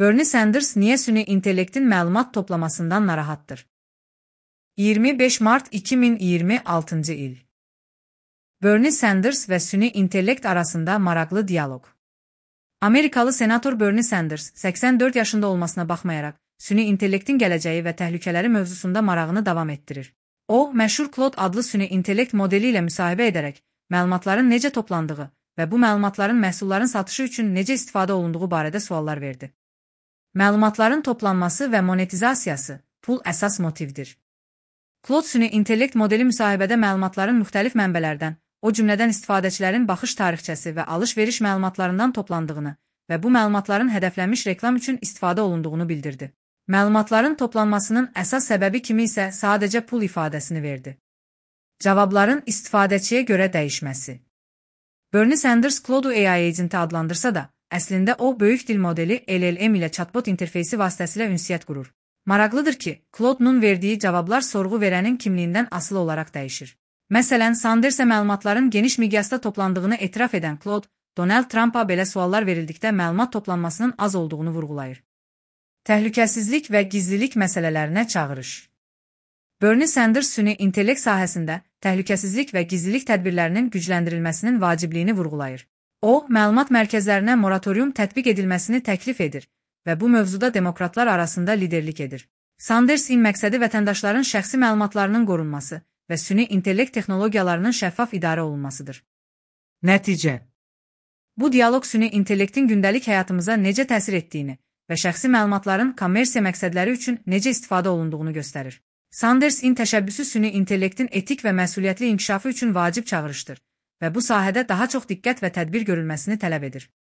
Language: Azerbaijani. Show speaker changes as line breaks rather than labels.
Bernie Sanders niye süni intellektin məlumat toplamasından narahatdır? 25 Mart 2026 il. Bernie Sanders və süni intellekt arasında maraqlı diyaloq. Amerikalı senator Bernie Sanders 84 yaşında olmasına baxmayaraq, süni intellektin gələcəyi və təhlükələri mövzusunda marağını davam etdirir. O, məşhur Claude adlı süni intellekt modeli ilə müsahibə edərək, məlumatların necə toplandığı və bu məlumatların məhsulların satışı üçün necə istifadə olunduğu barədə suallar verdi. Məlumatların toplanması və monetizasiyası, pul əsas motivdir. Claude süni intellekt modeli müsahibədə məlumatların müxtəlif mənbələrdən, o cümlədən istifadəçilərin baxış tarixçəsi və alış-veriş məlumatlarından toplandığını və bu məlumatların hədəflənmiş reklam üçün istifadə olunduğunu bildirdi. Məlumatların toplanmasının əsas səbəbi kimi isə sadəcə pul ifadəsini verdi. Cavabların istifadəçiyə görə dəyişməsi. Bernie Sanders Claude AI agenti adlandırsa da, əslində o, böyük dil modeli LLM ilə chatbot interfeysi vasitəsilə ünsiyyət qurur. Maraqlıdır ki, Claude'nun verdiyi cavablar sorğu verənin kimliyindən asılı olaraq dəyişir. Məsələn, Sanders'ə məlumatların geniş miqyasda toplandığını etiraf edən Claude, Donald Trump'a belə suallar verildikdə məlumat toplanmasının az olduğunu vurğulayır. Təhlükəsizlik və gizlilik məsələlərinə çağırış. Bernie Sanders süni intellekt sahəsində təhlükəsizlik və gizlilik tədbirlərinin gücləndirilməsinin vacibliyini vurğulayır. O, məlumat mərkəzlərinə moratorium tətbiq edilməsini təklif edir və bu mövzuda demokratlar arasında liderlik edir. Sandersin məqsədi vətəndaşların şəxsi məlumatlarının qorunması və süni intellekt texnologiyalarının şəffaf idarə olunmasıdır. Nəticə. Bu dialoq süni intellektin gündəlik həyatımıza necə təsir etdiyini və şəxsi məlumatların kommersiya məqsədləri üçün necə istifadə olunduğunu göstərir. Sandersin təşəbbüsü süni intellektin etik və məsuliyyətli inkişafı üçün vacib çağırışdır və bu sahədə daha çox diqqət və tədbir görülməsini tələb edir.